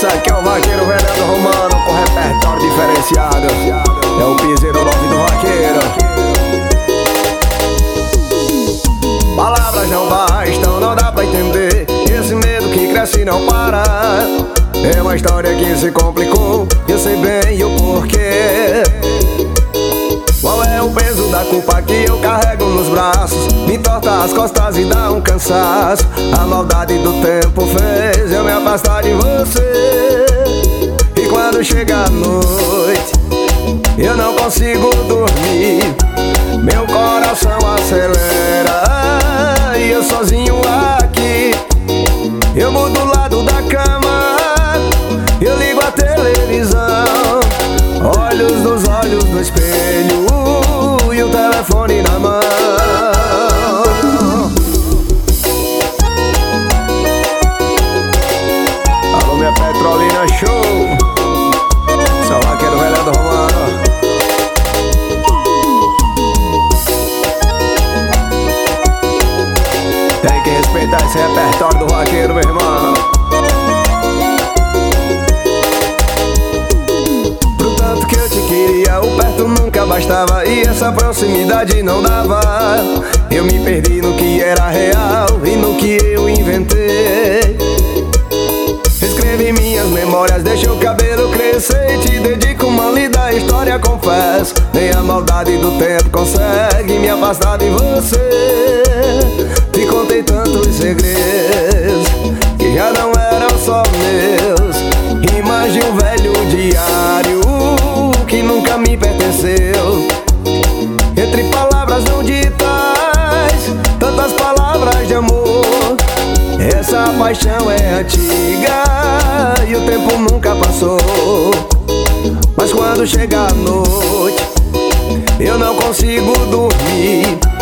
Esse aqui é o vaqueiro Renato Romano com repertório diferenciado. É o piseiro 9 do vaqueiro. Palavras não bastam, não dá pra entender esse medo que cresce e não para. É uma história que se complicou, eu sei bem o porquê. Qual é o peso da culpa que eu carrego nos braços? Me entorta as costas e dá um cansaço. A maldade do tempo fez eu me afastar de você. E quando chega a noite, eu não consigo dormir. Meu coração acelera e eu sozinho aqui. Eu mudo o lado da cama, eu ligo a televisão, olhos nos olhos no espelho e o telefone na mão. Alô, minha Petrolina Show, sou o vaqueiro Renato Romano. Tem que respeitar esse repertório do vaqueiro, meu irmão. Pro tanto que eu te queria, o perto nunca bastava e essa proximidade não dava. Eu me perdi no que era real e no que eu inventei. Escrevi minhas memórias, deixei o cabelo crescer e te dedico uma linda história, confesso. Nem a maldade do tempo consegue me afastar de você. Te contei tantos segredos que já não eram só meus. Rimas de um velho diário que nunca me pertenceu. Entre palavras não ditas, tantas palavras de amor. Essa paixão é antiga e o tempo nunca passou. Mas quando chega a noite, eu não consigo dormir.